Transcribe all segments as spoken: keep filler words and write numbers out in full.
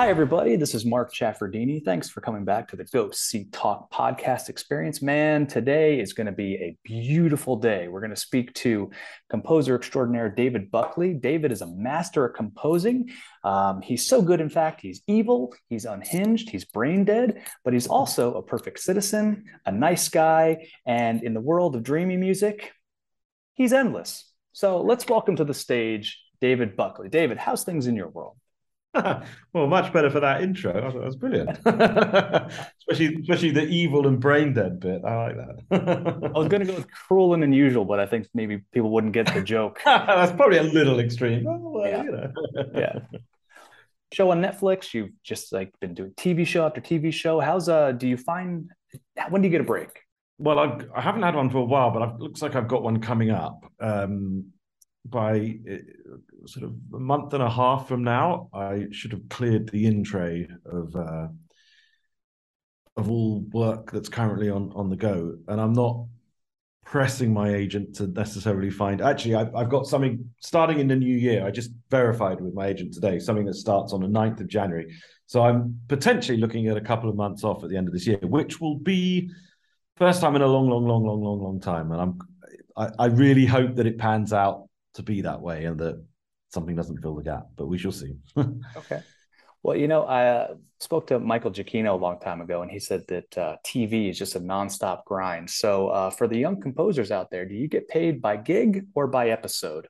Hi, everybody. This is Mark Chaffardini. Thanks for coming back to the Go Seek Talk podcast experience. Man, today is going to be a beautiful day. We're going to speak to composer extraordinaire David Buckley. David is a master at composing. Um, he's so good, in fact, he's evil, he's unhinged, he's brain dead, but he's also a perfect citizen, a nice guy, and in the world of dreamy music, he's endless. So let's welcome to the stage David Buckley. David, how's things in your world? Well, much better for that intro. I thought that was brilliant. especially, especially the evil and brain dead bit. I like that. I was going to go with cruel and unusual, but I think maybe people wouldn't get the joke. That's probably a little extreme. Oh, well, yeah. You know. yeah. Show on Netflix. You've just like been doing T V show after T V show. How's uh? Do you find when do you get a break? Well, I've, I haven't had one for a while, but it looks like I've got one coming up. Um, by uh, sort of a month and a half from now, I should have cleared the in tray of uh, of all work that's currently on on the go, and I'm not pressing my agent to necessarily find. Actually, I've, I've got something starting in the new year. I just verified with my agent today, something that starts on the ninth of January. So I'm potentially looking at a couple of months off at the end of this year, which will be first time in a long, long, long, long, long, long time. And I'm I, I really hope that it pans out to be that way and that something doesn't fill the gap, but we shall see. Okay. Well, you know, I uh, spoke to Michael Giacchino a long time ago, and he said that uh, T V is just a nonstop grind. So uh, for the young composers out there, do you get paid by gig or by episode?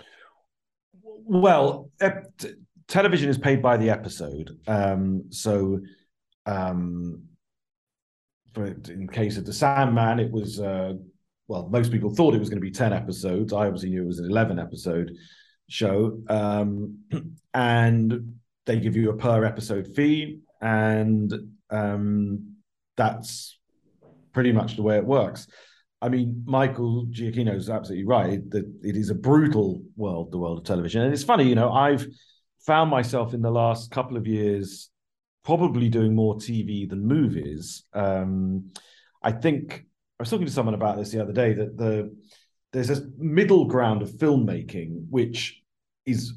Well, ep- television is paid by the episode. Um, so um, for, in the case of The Sandman, it was... Uh, well, most people thought it was going to be ten episodes. I obviously knew it was an eleven episode show. Um, and they give you a per episode fee. And um, that's pretty much the way it works. I mean, Michael Giacchino is absolutely right that it is a brutal world, the world of television. And it's funny, you know, I've found myself in the last couple of years probably doing more T V than movies. Um, I think... I was talking to someone about this the other day, that the there's a middle ground of filmmaking which is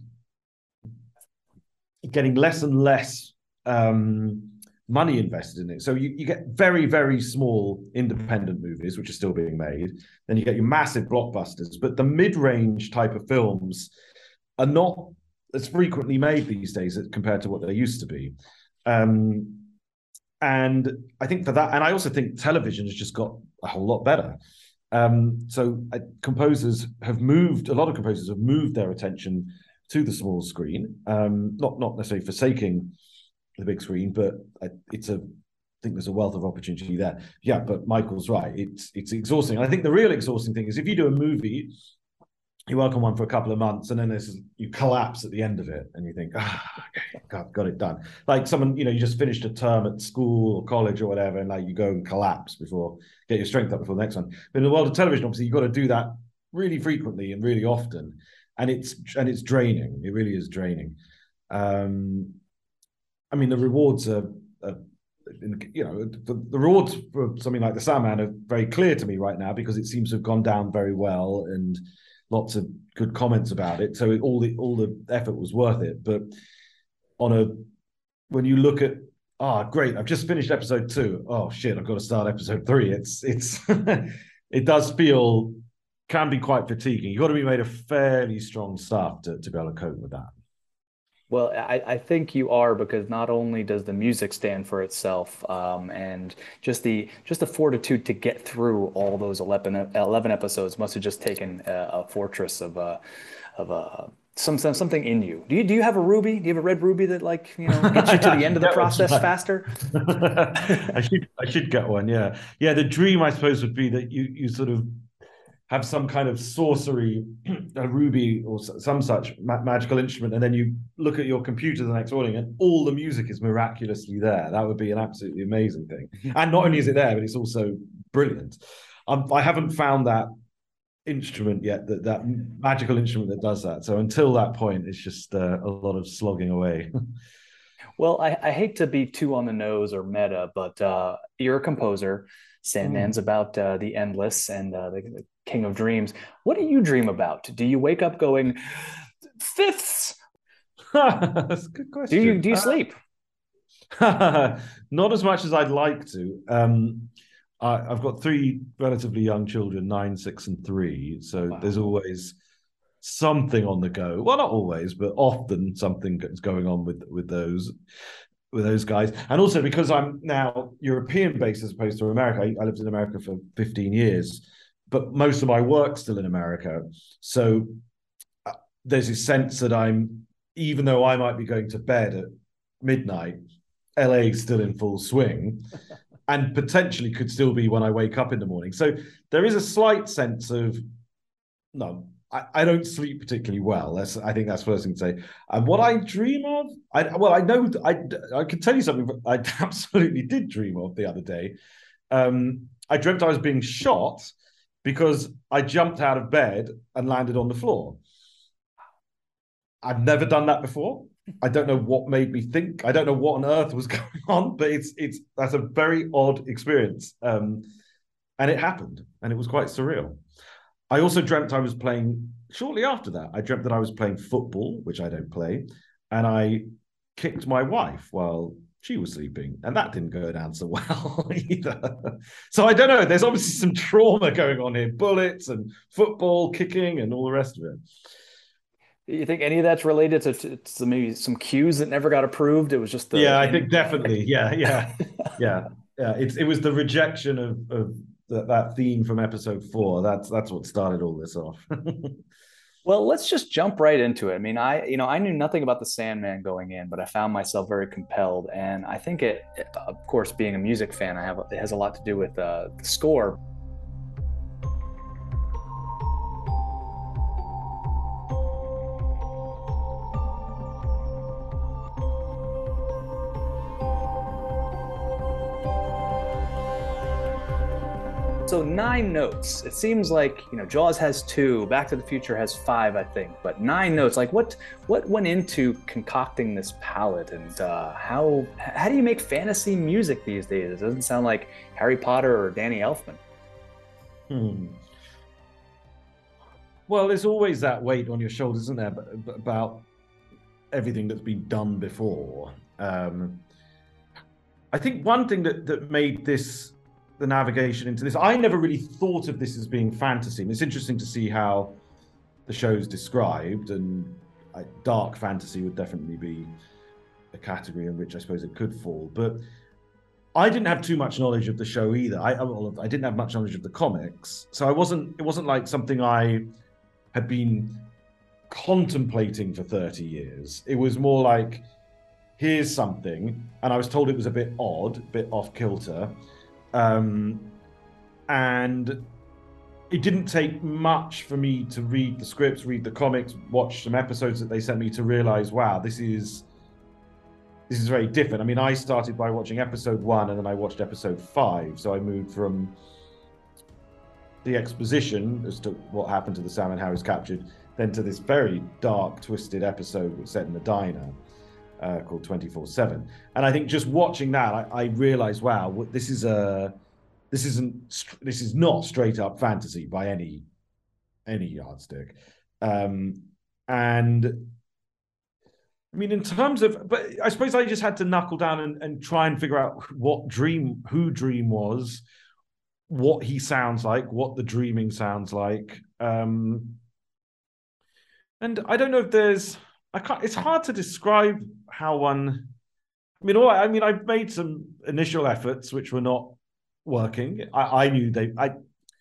getting less and less um, money invested in it. So you, you get very, very small independent movies, which are still being made. Then you get your massive blockbusters. But the mid-range type of films are not as frequently made these days compared to what they used to be. Um, And I think for that, and I also think television has just got a whole lot better. Um, so uh, composers have moved, a lot of composers have moved their attention to the small screen, um, not not necessarily forsaking the big screen, but it's a, I think there's a wealth of opportunity there. Yeah, but Michael's right. It's it's exhausting. And I think the real exhausting thing is if you do a movie, you work on one for a couple of months, and then there's you collapse at the end of it, and you think, ah, okay, got, got it done. Like someone, you know, you just finished a term at school or college or whatever, and like you go and collapse before, get your strength up before the next one. But in the world of television, obviously, you've got to do that really frequently and really often, and it's and it's draining. It really is draining. Um, I mean, the rewards are, are you know, the, the rewards for something like The Sandman are very clear to me right now because it seems to have gone down very well and lots of good comments about it. So it, all the all the effort was worth it. But on a when you look at ah oh, great, I've just finished episode two. Oh shit, I've got to start episode three. It's it's it does feel can be quite fatiguing. You've got to be made of fairly strong stuff to, to be able to cope with that. Well, I, I think you are, because not only does the music stand for itself, um, and just the just the fortitude to get through all those eleven, eleven episodes must have just taken a, a fortress of a of a some, some something in you. Do you do you have a ruby? Do you have a red ruby that, like, you know, gets you to the end of the process right. faster? I should I should get one. Yeah, yeah. The dream, I suppose, would be that you you sort of have some kind of sorcery, a ruby or some such ma- magical instrument, and then you look at your computer the next morning and all the music is miraculously there. That would be an absolutely amazing thing. And not only is it there, but it's also brilliant. Um, I haven't found that instrument yet, that, that magical instrument that does that. So until that point, it's just uh, a lot of slogging away. Well, I, I hate to be too on the nose or meta, but uh, you're a composer. Sandman's mm. about uh, the endless and uh, the, the king of dreams. What do you dream about? Do you wake up going, fifths? That's a good question. Do you do you uh, sleep? Not as much as I'd like to. Um, I, I've got three relatively young children, nine, six, and three. So Wow. there's always something on the go. Well, not always, but often something is going on with with those with those guys. And also because I'm now European based as opposed to America. I, I lived in America for fifteen years, but most of my work's still in America. So uh, there's a sense that I'm, even though I might be going to bed at midnight, L A's still in full swing and potentially could still be when I wake up in the morning. So there is a slight sense of, no, I, I don't sleep particularly well. That's, I think that's the first thing to say. And what I dream of, I, well, I know, I, I can tell you something I absolutely did dream of the other day. Um, I dreamt I was being shot because I jumped out of bed and landed on the floor. I've never done that before. I don't know what made me think. I don't know what on earth was going on, but it's it's that's a very odd experience. Um, and it happened, and it was quite surreal. I also dreamt I was playing, shortly after that, I dreamt that I was playing football, which I don't play, and I kicked my wife while she was sleeping, and that didn't go down so well either. So I don't know. There's obviously some trauma going on here: bullets and football, kicking, and all the rest of it. You think any of that's related to, to, to maybe some cues that never got approved? It was just the yeah, I think definitely. Yeah, yeah, yeah, yeah. It's it was the rejection of of that, that theme from episode four. That's that's what started all this off. Well, let's just jump right into it. I mean, I, you know, I knew nothing about the Sandman going in, but I found myself very compelled. And I think it, of course, being a music fan, I have, it has a lot to do with uh, the score. So nine notes. It seems like, you know, Jaws has two, Back to the Future has five, I think, but nine notes. Like, what what went into concocting this palette, and uh, how how do you make fantasy music these days? It doesn't sound like Harry Potter or Danny Elfman. Hmm. Well, there's always that weight on your shoulders, isn't there, about everything that's been done before. Um, I think one thing that that made this the navigation into this, I never really thought of this as being fantasy. And it's interesting to see how the show's described, and uh, dark fantasy would definitely be a category in which I suppose it could fall. But I didn't have too much knowledge of the show either. I well, I didn't have much knowledge of the comics, so I wasn't. It wasn't like something I had been contemplating for thirty years. It was more like, here's something, and I was told it was a bit odd, a bit off kilter. Um, and it didn't take much for me to read the scripts, read the comics, watch some episodes that they sent me to realize, wow, this is this is very different. I mean, I started by watching episode one, and then I watched episode five. So I moved from the exposition as to what happened to the salmon, how he was captured, then to this very dark, twisted episode set in the diner. Uh, called twenty-four seven, and I think just watching that, I, I realized, wow, this is a, this isn't, this is not straight up fantasy by any, any yardstick, um, and I mean, in terms of, but I suppose I just had to knuckle down and, and try and figure out what Dream, who Dream was, what he sounds like, what the dreaming sounds like, um, and I don't know if there's. I can't. It's hard to describe how one. I mean, all I mean, I've made some initial efforts which were not working. I, I knew they. I.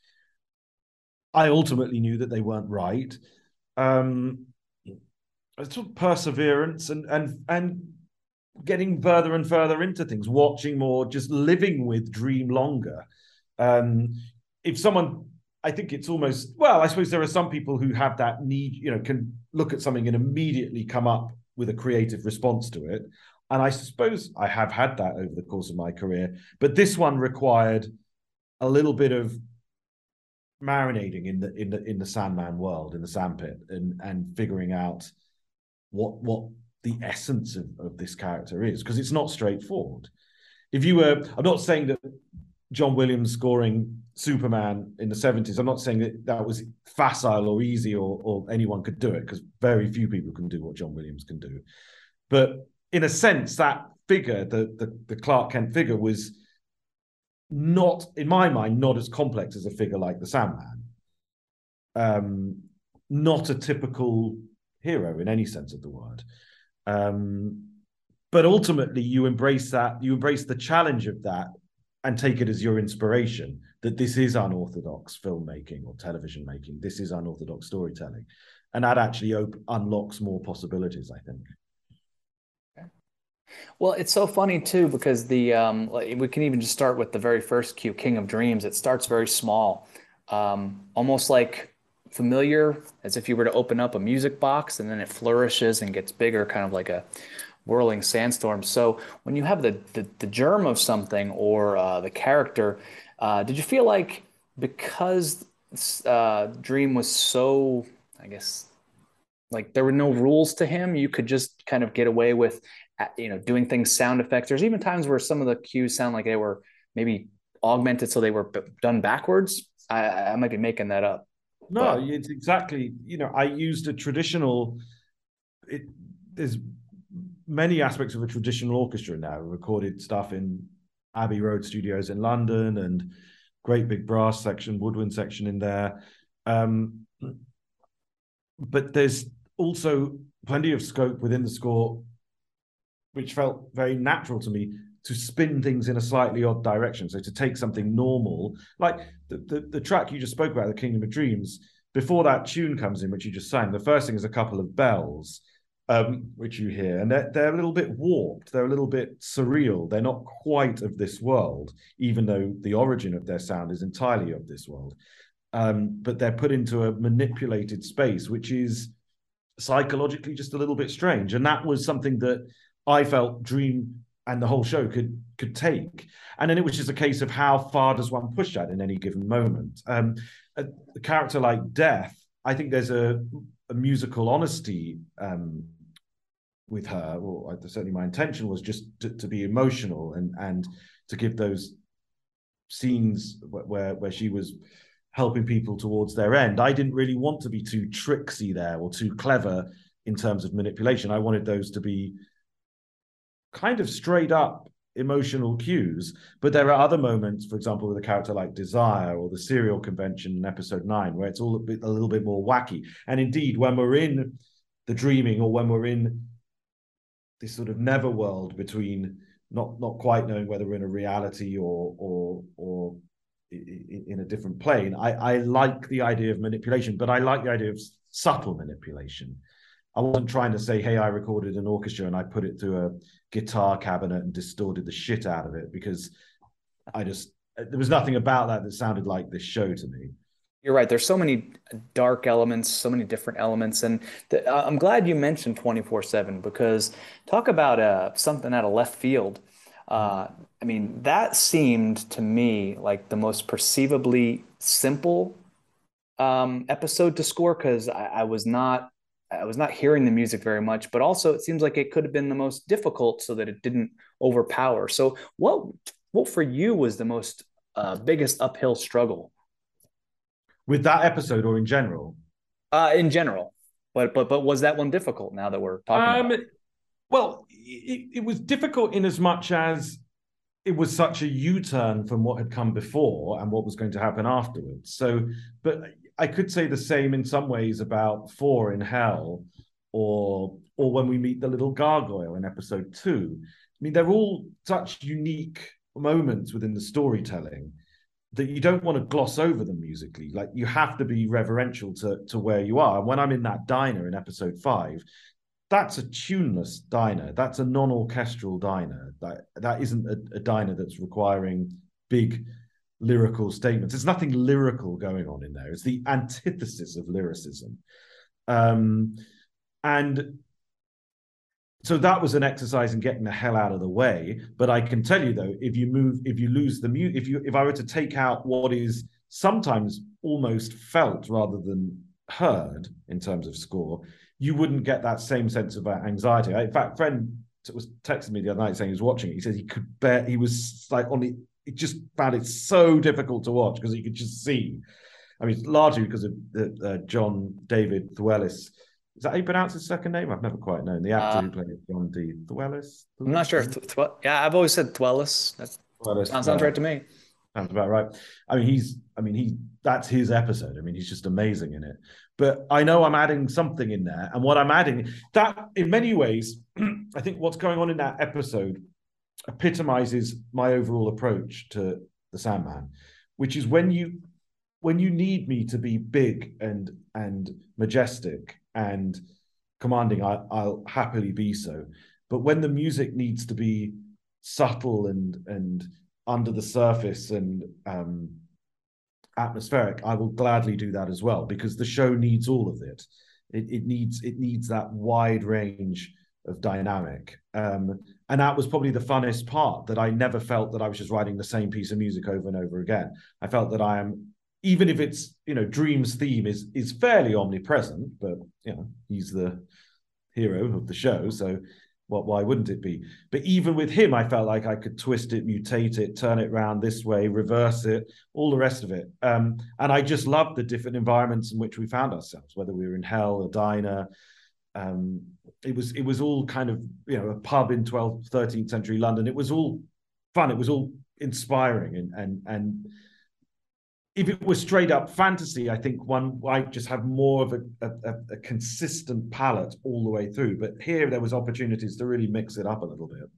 I ultimately knew that they weren't right. Um, sort of perseverance and and and getting further and further into things, watching more, just living with Dream longer. Um, if someone. I think it's almost, well, I suppose there are some people who have that need, you know, can look at something and immediately come up with a creative response to it. And I suppose I have had that over the course of my career. But this one required a little bit of marinating in the in the in the Sandman world, in the sandpit, and and figuring out what what the essence of, of this character is, because it's not straightforward. If you were, I'm not saying that John Williams scoring Superman in the seventies, I'm not saying that that was facile or easy, or, or anyone could do it, because very few people can do what John Williams can do. But in a sense, that figure, the, the the Clark Kent figure, was not, in my mind, not as complex as a figure like the Sandman. Um, not a typical hero in any sense of the word. Um, but ultimately, you embrace that, you embrace the challenge of that and take it as your inspiration, that this is unorthodox filmmaking or television making. This is unorthodox storytelling. And that actually op- unlocks more possibilities, I think. Well, it's so funny too, because the um, like, we can even just start with the very first cue, King of Dreams. It starts very small, um, almost like familiar, as if you were to open up a music box, and then it flourishes and gets bigger, kind of like a whirling sandstorm. So when you have the the, the germ of something, or uh, the character, uh, did you feel like, because uh, Dream was so, I guess, like there were no rules to him, you could just kind of get away with, uh, you know, doing things, sound effects. There's even times where some of the cues sound like they were maybe augmented, so they were b- done backwards. I, I might be making that up, No, but it's exactly, you know, I used a traditional, it, there's many aspects of a traditional orchestra now, recorded stuff in Abbey Road Studios in London, and great big brass section, woodwind section in there. Um, but there's also plenty of scope within the score, which felt very natural to me, to spin things in a slightly odd direction. So to take something normal, like the, the, the track you just spoke about, The Kingdom of Dreams, before that tune comes in, which you just sang, the first thing is a couple of bells, um, which you hear, and they're, they're a little bit warped. They're a little bit surreal. They're not quite of this world, even though the origin of their sound is entirely of this world. Um, but they're put into a manipulated space, which is psychologically just a little bit strange. And that was something that I felt Dream and the whole show could could take. And then it was just a case of how far does one push that in any given moment. Um, a, a character like Death, I think there's a, a musical honesty um, with her, or certainly my intention was just to, to be emotional, and and to give those scenes where where she was helping people towards their end. I didn't really want to be too tricksy there, or too clever in terms of manipulation. I wanted those to be kind of straight up emotional cues. But there are other moments, for example, with a character like Desire, or the serial convention in episode nine, where it's all a, bit, a little bit more wacky. And indeed, when we're in the dreaming, or when we're in this sort of netherworld between not not quite knowing whether we're in a reality or or or in a different plane, I, I like the idea of manipulation, but I like the idea of subtle manipulation. I wasn't trying to say, hey, I recorded an orchestra and I put it through a guitar cabinet and distorted the shit out of it, because I just, there was nothing about that that sounded like this show to me. you're right. There's so many dark elements, so many different elements, and the, uh, I'm glad you mentioned twenty-four seven, because talk about uh, something out of left field. Uh, I mean, that seemed to me like the most perceivably simple um, episode to score, because I, I was not I was not hearing the music very much, but also it seems like it could have been the most difficult, so that it didn't overpower. So what what for you was the most uh, biggest uphill struggle With that episode, or in general? uh, in general? But but but was that one difficult, now that we're talking Um, about it? well, it, it was difficult in as much as it was such a U-turn from what had come before and what was going to happen afterwards. So, but I could say the same in some ways about Four in Hell, or or when we meet the little gargoyle in episode two. I mean, they're all such unique moments within the storytelling that you don't want to gloss over them musically. Like, you have to be reverential to, to where you are. And when I'm in that diner in episode five, that's a tuneless diner. That's a non-orchestral diner. That that isn't a, a diner that's requiring big lyrical statements. There's nothing lyrical going on in there. It's the antithesis of lyricism. Um, and so that was an exercise in getting the hell out of the way. But I can tell you though, if you move, if you lose the mute, if you if I were to take out what is sometimes almost felt rather than heard in terms of score, you wouldn't get that same sense of anxiety. In fact, a friend was texting me the other night saying he was watching it. He said he could bear, he was like on the, he just found it so difficult to watch because he could just see. I mean, largely because of the, uh, John David Thewlis Is that how you pronounce his second name? I've never quite known. The actor Uh, who played John D. Thwellis? I'm not sure if Thwellis? th- th- yeah, I've always said Dwellis. That Thwellis, sounds sounds yeah. right to me. Sounds about right. I mean, he's, I mean, he, that's his episode. I mean, he's just amazing in it. But I know I'm adding something in there. And what I'm adding, that in many ways, I think what's going on in that episode epitomizes my overall approach to the Sandman, which is when you, when you need me to be big and, and majestic and commanding, I, I'll happily be so. But when the music needs to be subtle and, and, under the surface and um, atmospheric, I will gladly do that as well, because the show needs all of it. It, it needs it needs that wide range of dynamic. Um, and that was probably the funnest part, that I never felt that I was just writing the same piece of music over and over again. I felt that I am, even if it's, you know, Dream's theme is is fairly omnipresent, but, you know, he's the hero of the show, so What, why wouldn't it be? But even with him, I felt like I could twist it, mutate it, turn it around this way, reverse it, all the rest of it. Um, and I just loved the different environments in which we found ourselves, whether we were in hell, a diner. Um, it was it was all kind of, you know, a pub in twelfth, thirteenth century London. It was all fun. It was all inspiring. And and and if it was straight up fantasy, I think one might just have more of a, a, a consistent palette all the way through. But here there was opportunities to really mix it up a little bit.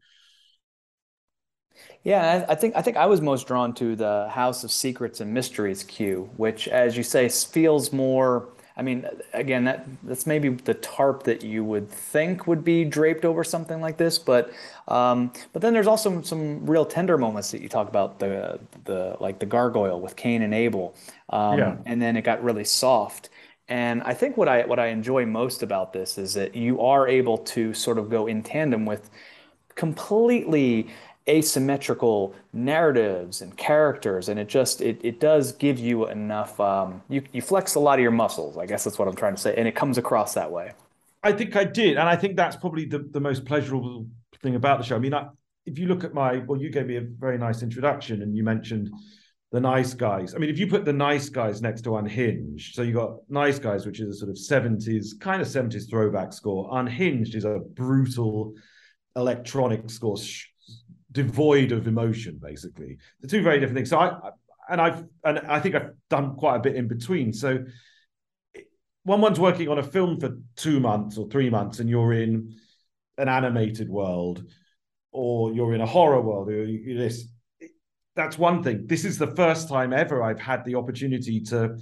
Yeah, I, I think I think I was most drawn to the House of Secrets and Mysteries queue, which, as you say, feels more. I mean, again, that that's maybe the tarp that you would think would be draped over something like this, but um, but then there's also some real tender moments that you talk about, the the like the gargoyle with Cain and Abel, Yeah. um, and then it got really soft. And I think what I what I enjoy most about this is that you are able to sort of go in tandem with completely asymmetrical narratives and characters, and it just it, it does give you enough, um, you, you flex a lot of your muscles, I guess that's what I'm trying to say, and it comes across that way. I think I did. And I think that's probably the, the most pleasurable thing about the show. I mean, I, if you look at my, well, you gave me a very nice introduction and you mentioned The Nice Guys. I mean, if you put The Nice Guys next to Unhinged, so you got Nice Guys, which is a sort of seventies, kind of seventies throwback score. Unhinged is a brutal electronic score, sh- devoid of emotion, basically. The two very different things. So I, and I've, and I think I've done quite a bit in between. So when one's working on a film for two months or three months and you're in an animated world or you're in a horror world, or you, this, that's one thing. This is the first time ever I've had the opportunity to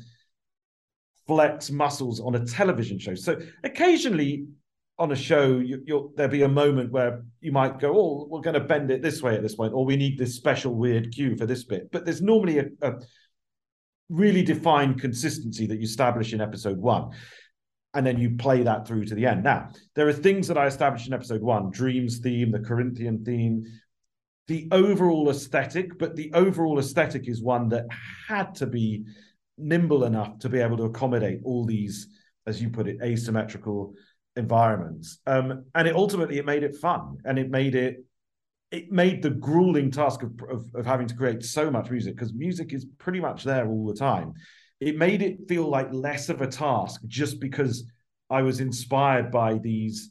flex muscles on a television show. So occasionally on a show, you, you'll, there'll be a moment where you might go, oh, we're going to bend it this way at this point, or we need this special weird cue for this bit. But there's normally a, a really defined consistency that you establish in episode one. And then you play that through to the end. Now, there are things that I established in episode one, Dream's theme, the Corinthian theme, the overall aesthetic, but the overall aesthetic is one that had to be nimble enough to be able to accommodate all these, as you put it, asymmetrical environments. Um, and it ultimately, it made it fun. And it made it, it made the grueling task of, of, of having to create so much music, because music is pretty much there all the time. It made it feel like less of a task just because I was inspired by these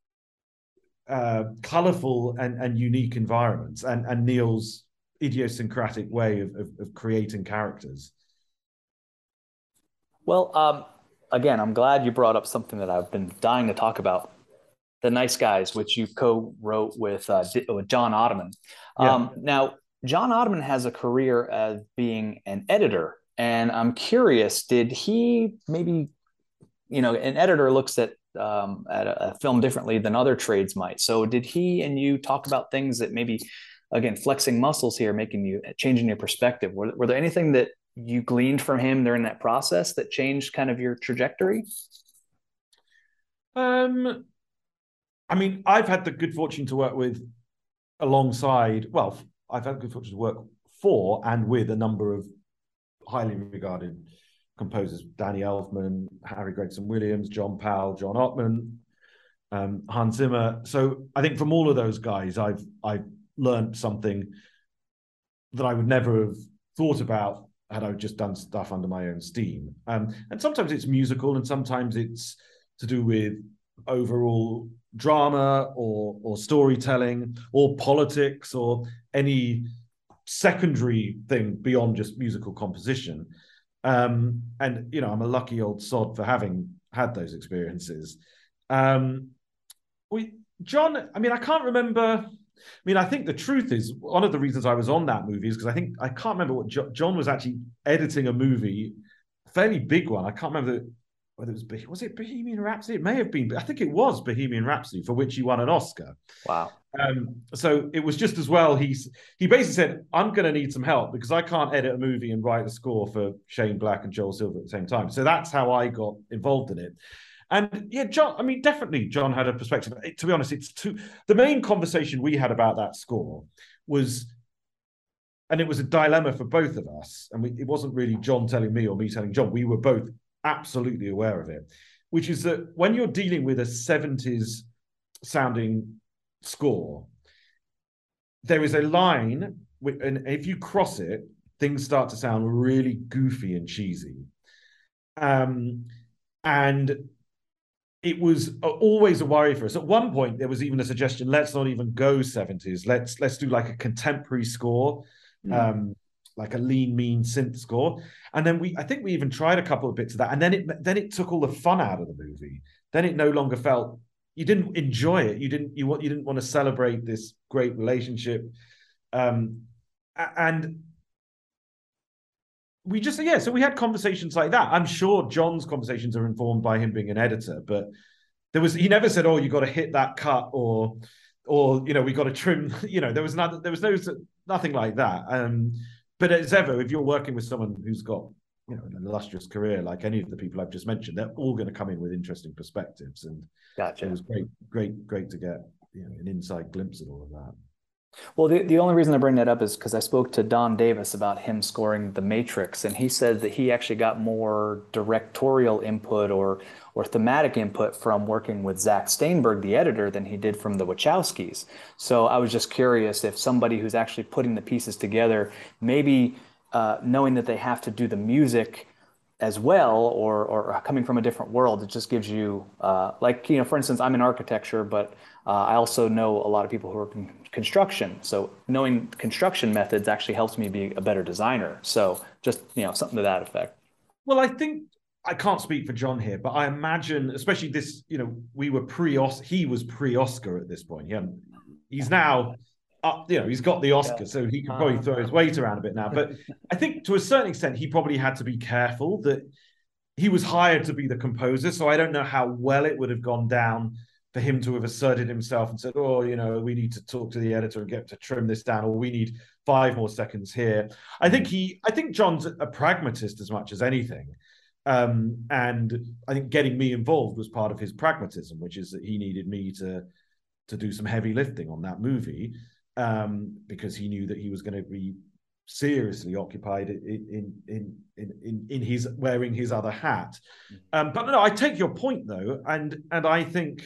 uh, colorful and, and unique environments and, and Neil's idiosyncratic way of, of, of creating characters. Well, um, again, I'm glad you brought up something that I've been dying to talk about. The Nice Guys, which you co-wrote with, uh, with John Ottoman. Yeah. Um, now, John Ottoman has a career as being an editor, and I'm curious, did he maybe, you know, an editor looks at um, at a, a film differently than other trades might. So did he and you talk about things that maybe, again, flexing muscles here, making you, changing your perspective? Were, were there anything that you gleaned from him during that process that changed kind of your trajectory? Um, I mean, I've had the good fortune to work with alongside, well, I've had the good fortune to work for and with a number of highly regarded composers, Danny Elfman, Harry Gregson Williams, John Powell, John Ottman, um, Hans Zimmer. So I think from all of those guys, I've I've learned something that I would never have thought about had I just done stuff under my own steam. Um, and sometimes it's musical, and sometimes it's to do with overall drama or or storytelling or politics or any secondary thing beyond just musical composition. Um, and, you know, I'm a lucky old sod for having had those experiences. Um, we, John, I mean, I can't remember. I mean, I think the truth is one of the reasons I was on that movie is because I think I can't remember what jo- John was actually editing a movie, a fairly big one. I can't remember whether it was was it Bohemian Rhapsody. It may have been, but I think it was Bohemian Rhapsody, for which he won an Oscar. Wow. Um, so it was just as well. He's he basically said, "I'm going to need some help because I can't edit a movie and write a score for Shane Black and Joel Silver at the same time." So that's how I got involved in it. And yeah, John, I mean, definitely John had a perspective. To be honest, it's too, the main conversation we had about that score was, and it was a dilemma for both of us. And we, it wasn't really John telling me or me telling John. We were both absolutely aware of it, which is that when you're dealing with a seventies sounding score, there is a line, and if you cross it, things start to sound really goofy and cheesy. Um, and it was always a worry for us. At one point, there was even a suggestion: let's not even go seventies. Let's let's do like a contemporary score, mm. um, like a lean, mean synth score. And then we, I think we even tried a couple of bits of that. And then it then it took all the fun out of the movie. Then it no longer felt, you didn't enjoy it. You didn't you want you didn't want to celebrate this great relationship, um, and we just yeah. So we had conversations like that. I'm sure John's conversations are informed by him being an editor, but there was he never said, "Oh, you got to hit that cut," or or you know, we got to trim. You know, there was not there was no nothing like that. Um, but as ever, if you're working with someone who's got, you know, an illustrious career like any of the people I've just mentioned, they're all going to come in with interesting perspectives. And gotcha. It was great, great, great to get, you know, an inside glimpse at all of that. Well, the, the only reason I bring that up is because I spoke to Don Davis about him scoring The Matrix, and he said that he actually got more directorial input or or thematic input from working with Zack Steinberg, the editor, than he did from the Wachowskis. So I was just curious if somebody who's actually putting the pieces together, maybe uh, knowing that they have to do the music as well, or or coming from a different world, it just gives you, uh, like, you know, for instance, I'm in architecture, but uh, I also know a lot of people who are in construction. So knowing construction methods actually helps me be a better designer. So just, you know, something to that effect. Well, I think, I can't speak for John here, but I imagine, especially this, you know, we were pre-Oscar, he was pre-Oscar at this point. He hadn't, he's now up, you know, he's got the Oscar, yeah. So he could probably uh, throw his weight around a bit now. But I think to a certain extent, he probably had to be careful that he was hired to be the composer. So I don't know how well it would have gone down for him to have asserted himself and said, oh, you know, we need to talk to the editor and get to trim this down, or we need five more seconds here. I think he, I think John's a pragmatist as much as anything. Um, and I think getting me involved was part of his pragmatism, which is that he needed me to, to do some heavy lifting on that movie, um, because he knew that he was going to be seriously occupied in, in, in, in, in his wearing his other hat. Um, but no, I take your point though. And, and I think,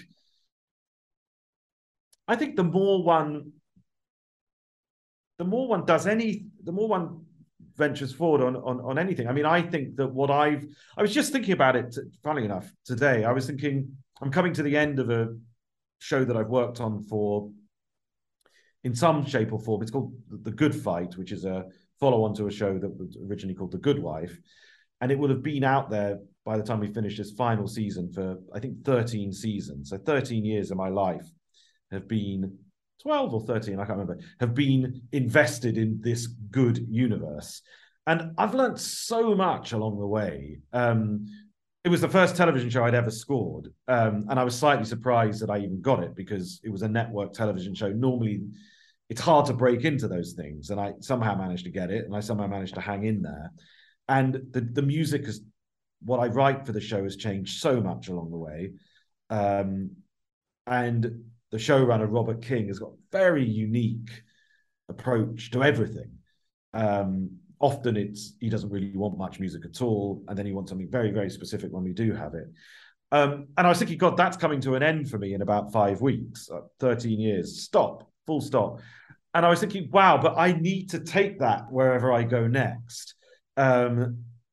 I think the more one, the more one does any, the more one ventures forward on, on, on anything. I mean, I think that what I've, I was just thinking about it, funnily enough, today. I was thinking, I'm coming to the end of a show that I've worked on for, in some shape or form. It's called The Good Fight, which is a follow-on to a show that was originally called The Good Wife. And it would have been out there by the time we finished this final season for, I think, thirteen seasons. So thirteen years of my life have been, twelve or thirteen, I can't remember, have been invested in this good universe. And I've learned so much along the way. Um, it was the first television show I'd ever scored. Um, and I was slightly surprised that I even got it because it was a network television show. Normally, it's hard to break into those things. And I somehow managed to get it, and I somehow managed to hang in there. And the, the music is, what I write for the show has changed so much along the way. Um, and the showrunner, Robert King, has got a very unique approach to everything. Um, often it's, he doesn't really want much music at all. And then he wants something very, very specific when we do have it. Um, and I was thinking, God, that's coming to an end for me in about five weeks, uh, thirteen years, stop, full stop. And I was thinking, wow, but I need to take that wherever I go next. Um,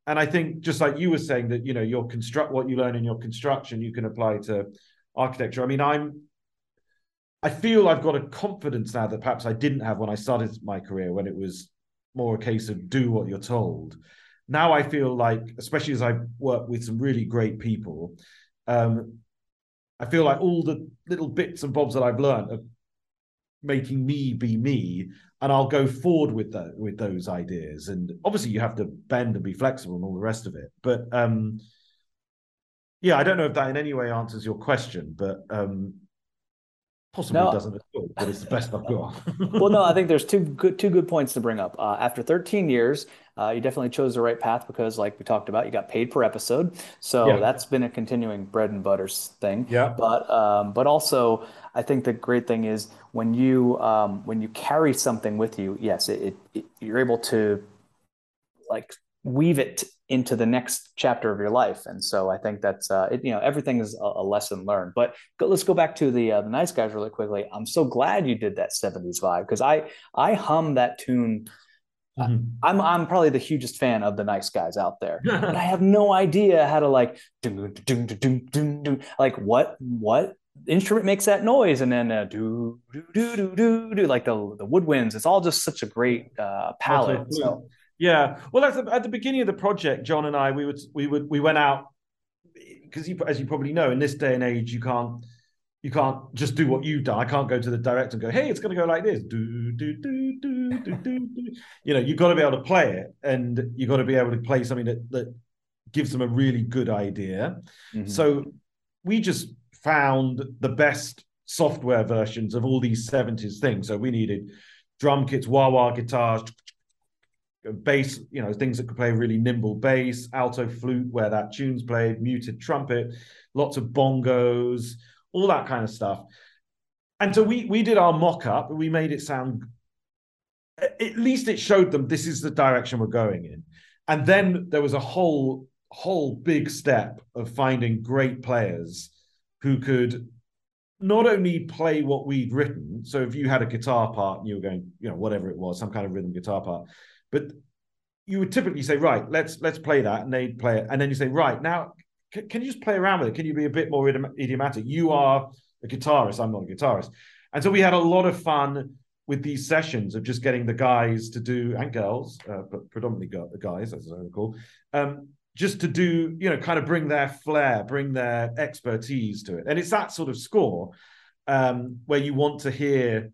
and I think just like you were saying that, you know, your construct what you learn in your construction, you can apply to architecture. I mean, I'm I feel I've got a confidence now that perhaps I didn't have when I started my career, when it was more a case of do what you're told. Now I feel like, especially as I've worked with some really great people, um, I feel like all the little bits and bobs that I've learned are making me be me, and I'll go forward with that, with those ideas. And obviously you have to bend and be flexible and all the rest of it. But um, yeah, I don't know if that in any way answers your question, but um, possibly No. doesn't at all, but it's the best I've got. Well, no, I think there's two good two good points to bring up. Uh, after thirteen years, uh, you definitely chose the right path because, like we talked about, you got paid per episode, so Yeah. that's been a continuing bread and butter thing. Yeah. But um, but also, I think the great thing is when you um, when you carry something with you, yes, it, it, it you're able to like weave it into the next chapter of your life. And so I think that's uh, it, you know, everything is a, a lesson learned. But go, let's go back to the uh, the Nice Guys really quickly. I'm so glad you did that seventies vibe because I I hum that tune. Mm-hmm. I'm I'm probably the hugest fan of the Nice Guys out there, but I have no idea how to like dun, dun, dun, dun, dun, dun, like what what instrument makes that noise, and then uh, do do do do do do like the the woodwinds. It's all just such a great uh, palette. So yeah, well, at the, at the beginning of the project, John and I, we would we would we went out because, as you probably know, in this day and age, you can't you can't just do what you've done. I can't go to the director and go, "Hey, it's going to go like this." Do do do do do do do. You know, you've got to be able to play it, and you've got to be able to play something that that gives them a really good idea. Mm-hmm. So we just found the best software versions of all these seventies things. So we needed drum kits, wah-wah guitars, bass, you know, things that could play really nimble bass, alto flute where that tune's played, muted trumpet, lots of bongos, all that kind of stuff. And so we we did our mock-up, and we made it sound, at least it showed them this is the direction we're going in. And then there was a whole whole big step of finding great players who could not only play what we'd written. So if you had a guitar part and you were going, you know, whatever it was, some kind of rhythm guitar part, but you would typically say, right, let's let's play that, and they'd play it, and then you say, right, now can, can you just play around with it? Can you be a bit more idiomatic? You are a guitarist, I'm not a guitarist. And so we had a lot of fun with these sessions of just getting the guys to do, and girls, uh, but predominantly guys, as I recall, um, just to do, you know, kind of bring their flair, bring their expertise to it. And it's that sort of score um, where you want to hear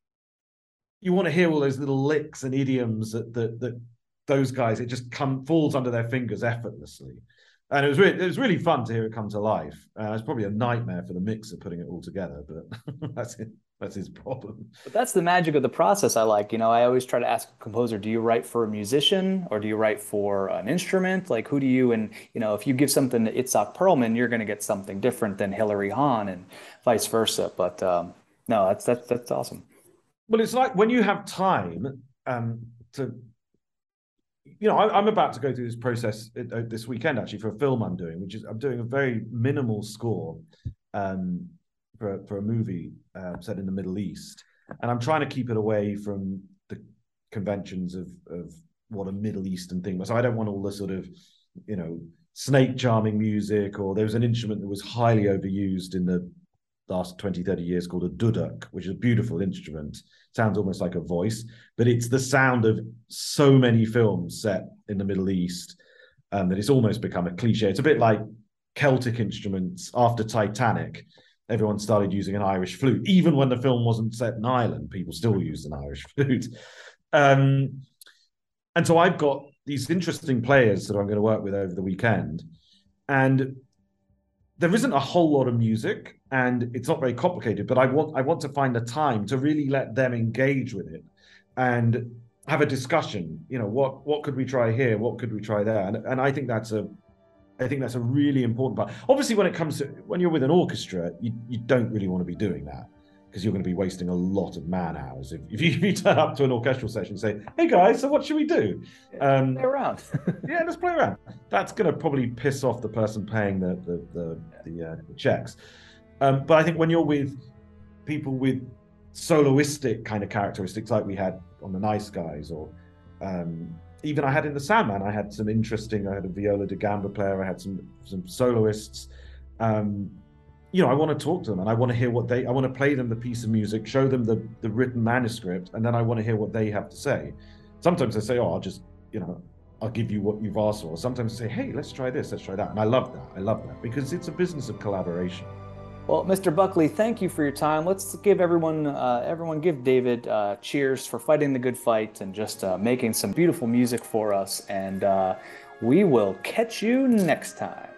you want to hear all those little licks and idioms that that, that those guys, it just come falls under their fingers effortlessly. And it was really, it was really fun to hear it come to life. Uh, it's probably a nightmare for the mixer putting it all together, but that's it. That's his problem. But that's the magic of the process I like. You know, I always try to ask a composer, do you write for a musician or do you write for an instrument? Like, who do you, and, you know, if you give something to Itzhak Perlman, you're going to get something different than Hilary Hahn and vice versa. But um, no, that's, that's, that's awesome. Well, it's like when you have time um, to, you know, I, I'm about to go through this process this weekend, actually, for a film I'm doing, which is, I'm doing a very minimal score um, for, for a movie uh, set in the Middle East. And I'm trying to keep it away from the conventions of, of what a Middle Eastern thing was. So I don't want all the sort of, you know, snake charming music, or there was an instrument that was highly overused in the last twenty, thirty years called a duduk, which is a beautiful instrument. Sounds almost like a voice, but it's the sound of so many films set in the Middle East um, that it's almost become a cliche. It's a bit like Celtic instruments after Titanic. Everyone started using an Irish flute. Even when the film wasn't set in Ireland, people still used an Irish flute. Um, and so I've got these interesting players that I'm going to work with over the weekend. And there isn't a whole lot of music, and it's not very complicated, but I want I want to find the time to really let them engage with it and have a discussion. You know, what what could we try here? What could we try there? And, and I think that's a I think that's a really important part. Obviously, when it comes to when you're with an orchestra, you, you don't really want to be doing that, because you're going to be wasting a lot of man hours. If, if, you, if you turn up to an orchestral session and say, hey guys, so what should we do? Um, play around. yeah, let's play around. That's going to probably piss off the person paying the the the, the, uh, the checks. Um, but I think when you're with people with soloistic kind of characteristics, like we had on the Nice Guys, or Um, even I had in the Sandman, I had some interesting. I had a viola da gamba player. I had some some soloists. Um, you know, I want to talk to them and I want to hear what they. I want to play them the piece of music, show them the the written manuscript, and then I want to hear what they have to say. Sometimes I say, "Oh, I'll just, you know, I'll give you what you've asked for." Sometimes I say, "Hey, let's try this, let's try that," and I love that. I love that because it's a business of collaboration. Well, Mister Buckley, thank you for your time. Let's give everyone, uh, everyone, give David uh, cheers for fighting the good fight and just uh, making some beautiful music for us. And uh, we will catch you next time.